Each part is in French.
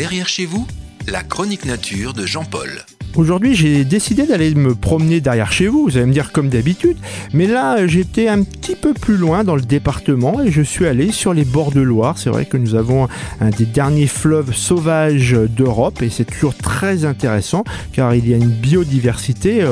Derrière chez vous, la chronique nature de Jean-Paul. Aujourd'hui, j'ai décidé d'aller me promener derrière chez vous, allez me dire comme d'habitude, mais là, j'étais un petit peu plus loin dans le département et je suis allé sur les bords de Loire. C'est vrai que nous avons un des derniers fleuves sauvages d'Europe et c'est toujours très intéressant car il y a une biodiversité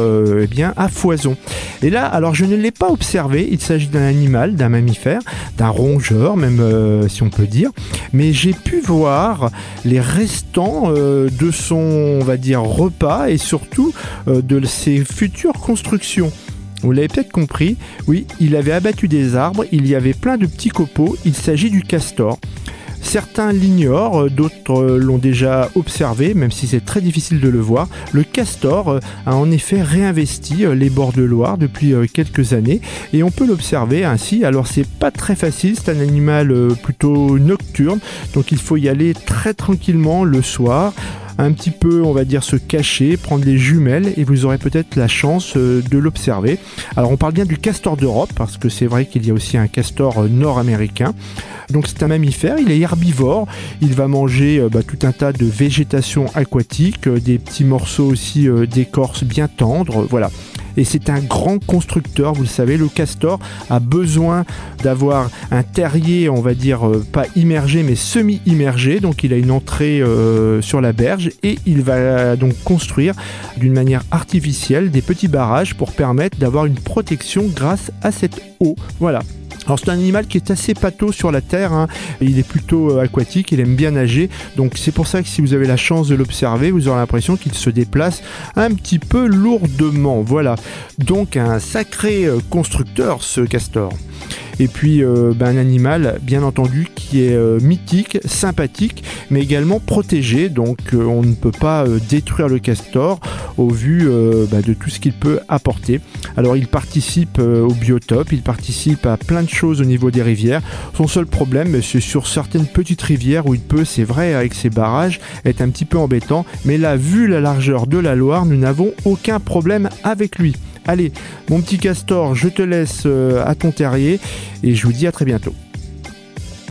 à foison. Et là, alors je ne l'ai pas observé, il s'agit d'un animal, d'un mammifère, d'un rongeur même si on peut dire, mais j'ai pu voir les restants de son, on va dire, repas et surtout de ses futures constructions. Vous l'avez peut-être compris, oui, il avait abattu des arbres, il y avait plein de petits copeaux, il s'agit du castor. Certains l'ignorent, d'autres l'ont déjà observé, même si c'est très difficile de le voir. Le castor a en effet réinvesti les bords de Loire depuis quelques années et on peut l'observer ainsi. Alors c'est pas très facile, c'est un animal plutôt nocturne, donc il faut y aller très tranquillement le soir. Un petit peu, on va dire, se cacher, prendre les jumelles et vous aurez peut-être la chance de l'observer. Alors on parle bien du castor d'Europe parce que c'est vrai qu'il y a aussi un castor nord-américain. Donc c'est un mammifère, il est herbivore, il va manger tout un tas de végétation aquatique, des petits morceaux aussi d'écorce bien tendres, voilà. Et c'est un grand constructeur, vous le savez, le castor a besoin d'avoir un terrier, on va dire, pas immergé mais semi-immergé, donc il a une entrée sur la berge et il va donc construire d'une manière artificielle des petits barrages pour permettre d'avoir une protection grâce à cette eau, voilà. Alors c'est un animal qui est assez pâteau sur la terre, hein. Il est plutôt aquatique, il aime bien nager, donc c'est pour ça que si vous avez la chance de l'observer, vous aurez l'impression qu'il se déplace un petit peu lourdement, voilà. Donc un sacré constructeur ce castor. Et puis un animal bien entendu qui est mythique, sympathique, mais également protégé, donc on ne peut pas détruire le castor au vu de tout ce qu'il peut apporter. Alors il participe au biotope, il participe à plein de choses au niveau des rivières. Son seul problème, c'est sur certaines petites rivières où il peut, c'est vrai avec ses barrages, être un petit peu embêtant, mais là, vu la largeur de la Loire, nous n'avons aucun problème avec lui. Allez, mon petit castor, je te laisse à ton terrier et je vous dis à très bientôt.